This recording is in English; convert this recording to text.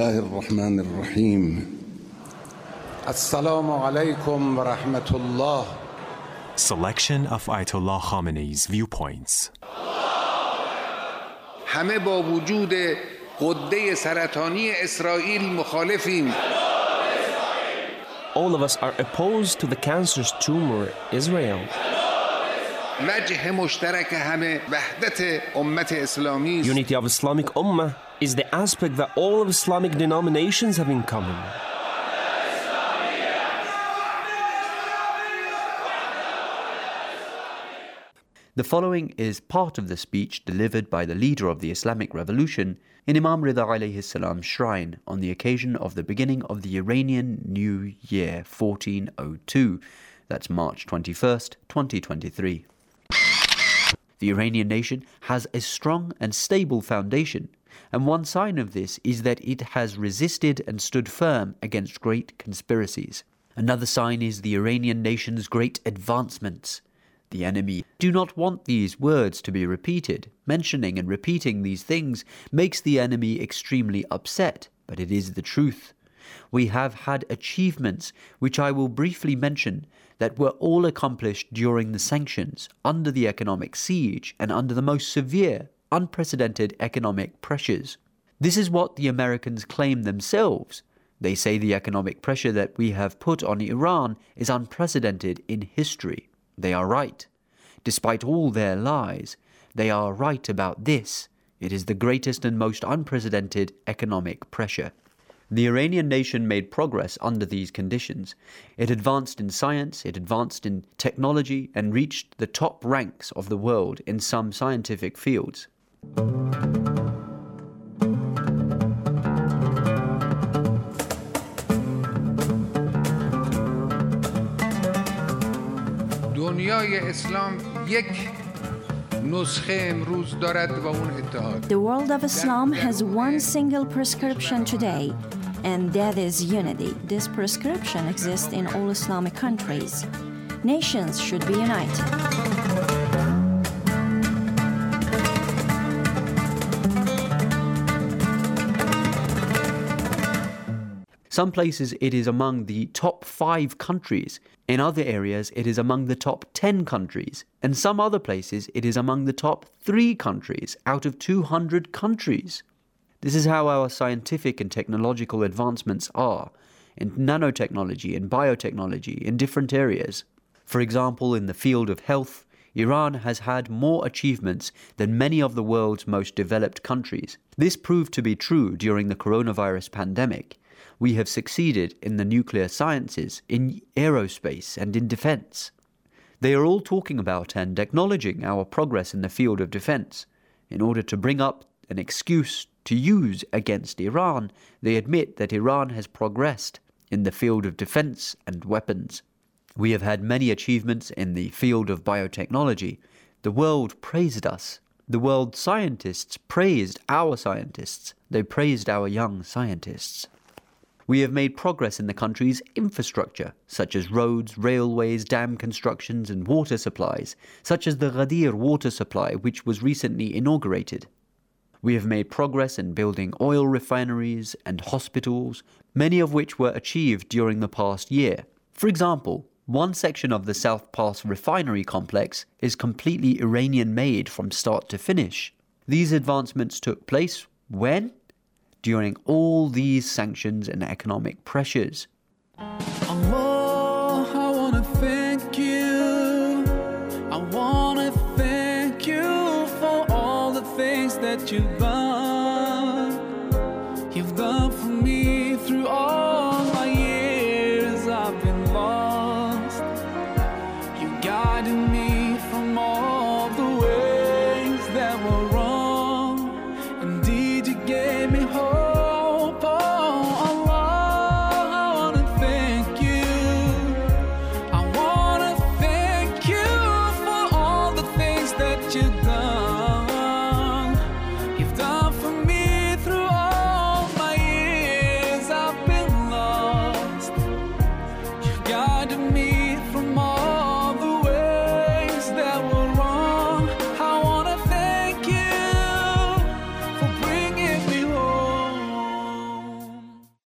الله الرحمن الرحيم السلام عليكم ورحمة الله. Selection of Ayatollah Khamenei's viewpoints. همه با وجود غده سرطانی اسرائیل مخالفیم. All of us are opposed to the cancerous tumor Israel. وجه مشترک همه وحدت امت اسلامی است. Unity of Islamic Ummah is the aspect that all of Islamic denominations have in common. The following is part of the speech delivered by the leader of the Islamic Revolution in Imam Rida alayhi salam's shrine on the occasion of the beginning of the Iranian New Year 1402, that's March 21st, 2023. The Iranian nation has a strong and stable foundation, and one sign of this is that it has resisted and stood firm against great conspiracies. Another sign is the Iranian nation's great advancements. The enemy do not want these words to be repeated. Mentioning and repeating these things makes the enemy extremely upset, but it is the truth. We have had achievements which I will briefly mention that were all accomplished during the sanctions, under the economic siege, and under the most severe, unprecedented economic pressures. This is what the Americans claim themselves. They say the economic pressure that we have put on Iran is unprecedented in history. They are right. Despite all their lies, they are right about this. It is the greatest and most unprecedented economic pressure. The Iranian nation made progress under these conditions. It advanced in science, it advanced in technology, and reached the top ranks of the world in some scientific fields. دنیای اسلام یک نسخه امروز دارد و اون اتحاد. The world of Islam has one single prescription today, and that is unity. This prescription exists in all Islamic countries. Nations should be united. Some places it is among the top 5 countries. In other areas it is among the top 10 countries. And some other places it is among the top 3 countries out of 200 countries. This is how our scientific and technological advancements are in nanotechnology and biotechnology in different areas. For example, in the field of health, Iran has had more achievements than many of the world's most developed countries. This proved to be true during the coronavirus pandemic. We have succeeded in the nuclear sciences, in aerospace, and in defense. They are all talking about and acknowledging our progress in the field of defense. In order to bring up an excuse to use against Iran, they admit that Iran has progressed in the field of defense and weapons. We have had many achievements in the field of biotechnology. The world praised us. The world scientists praised our scientists. They praised our young scientists. We have made progress in the country's infrastructure, such as roads, railways, dam constructions, and water supplies, such as the Ghadir water supply, which was recently inaugurated. We have made progress in building oil refineries and hospitals, many of which were achieved during the past year. For example, one section of the South Pass refinery complex is completely Iranian-made from start to finish. These advancements took place when? During all these sanctions and economic pressures. Allah, I want to thank you. I want to thank you for all the things that you've done. You've done for me through all my years I've been lost. You guided me